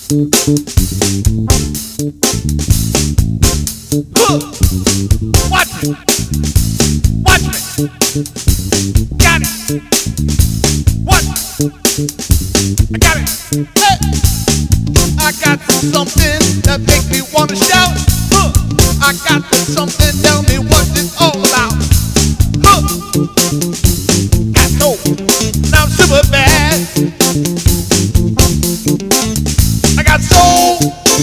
Watch me. Watch me. Got it. What? I got it. Hey. I got something that makes me wanna shout. I got something, tell me what it's all about. I know, now I'm super bad. I got soul,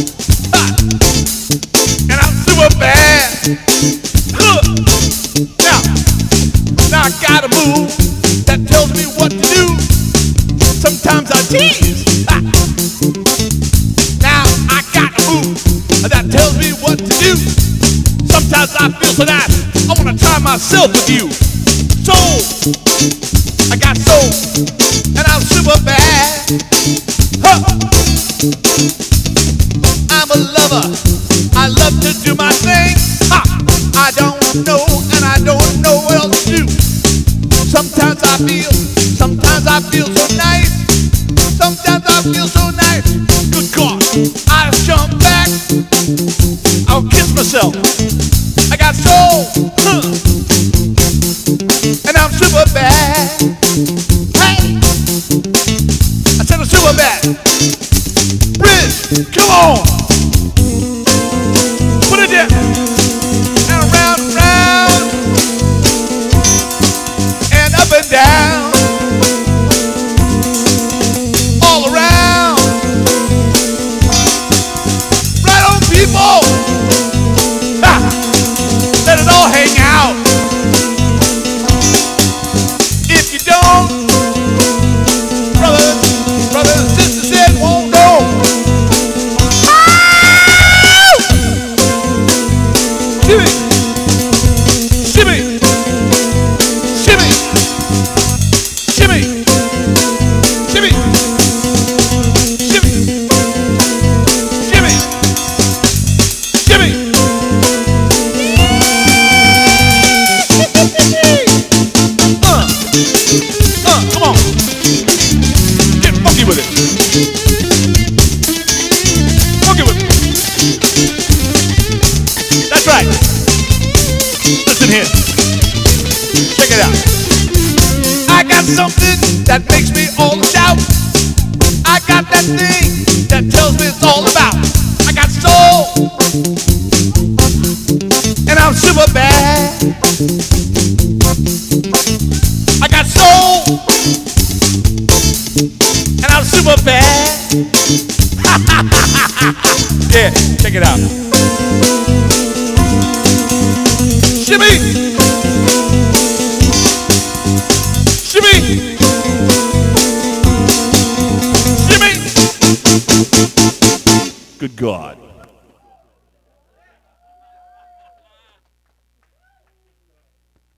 and I'm super bad. Now I got a move that tells me what to do. Sometimes I tease. Now I got a move that tells me what to do. Sometimes I feel so nice, I wanna try myself with you. Soul, I got soul, and I'm super bad. I'm a lover, I love to do my thing. I don't know, and I don't know what else to do. Sometimes I feel so nice. Sometimes I feel so nice. Good God, I jump back, I'll kiss myself. I got soul, and I'm super bad. Hey, I said I'm super bad. Riz, come on, put it there, and round and round, and up and down, all around. Right on, people. Let it all hang out. If you don't, brothers and sisters, it won't go. Shimmy, shimmy, shimmy, shimmy, shimmy, shimmy, shimmy, shimmy. Come on, get funky with it. Funky with it. That's right. Listen here. Check it out. I got something that makes me all shout. I got that thing that tells me it's all about. I got soul, and I'm super bad. I got soul, and I'm super bad. Yeah, check it out. Shimmy, shimmy, shimmy. Good God.